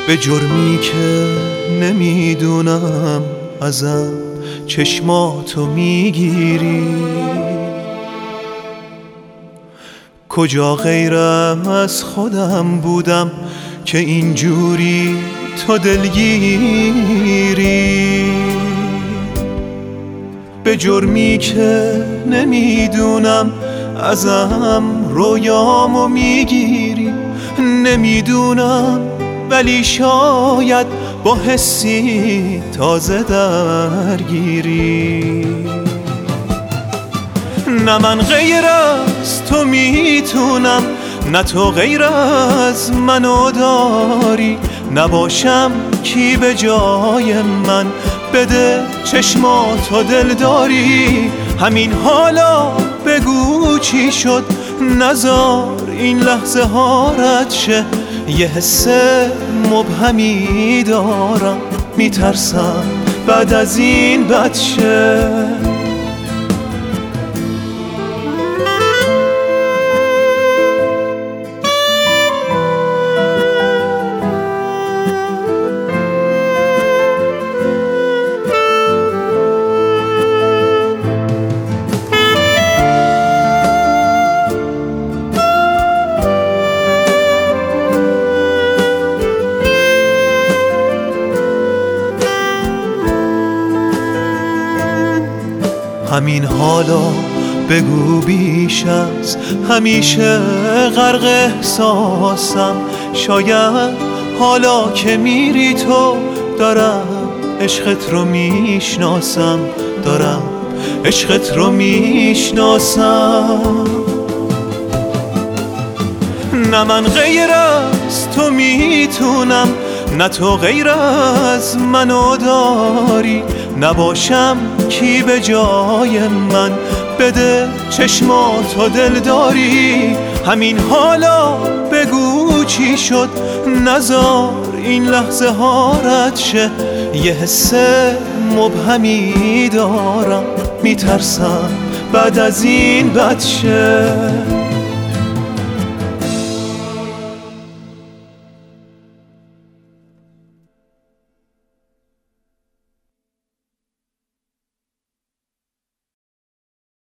به جرمی که نمیدونم ازم چشماتو میگیری. کجا غیرم از خودم بودم که اینجوری تو دلگیری. به جرمی که نمیدونم ازم رویامو میگیری. نمیدونم ولی شاید با حسی تازه درگیری. نه من غیر از تو میتونم، نه تو غیر از منو داری. نباشم کی به جای من، بده چشماتو دل داری. همین حالا بگو چی شد، نذار این لحظه ها رد شه. یه حس مبهمی دارم، میترسم بعد از این بد شه. همین حالا بگو بیش از همیشه غرق احساسم. شاید حالا که میری تو دارم عشقت رو میشناسم، دارم عشقت رو میشناسم. نه من غیر از تو میتونم، نه تو غیر از منو داری. نباشم کی به جای من، بده چشماتو دل داری. همین حالا بگو چی شد، نذار این لحظه ها رد شه. یه حس مبهمی دارم، میترسم بعد از این بد شه.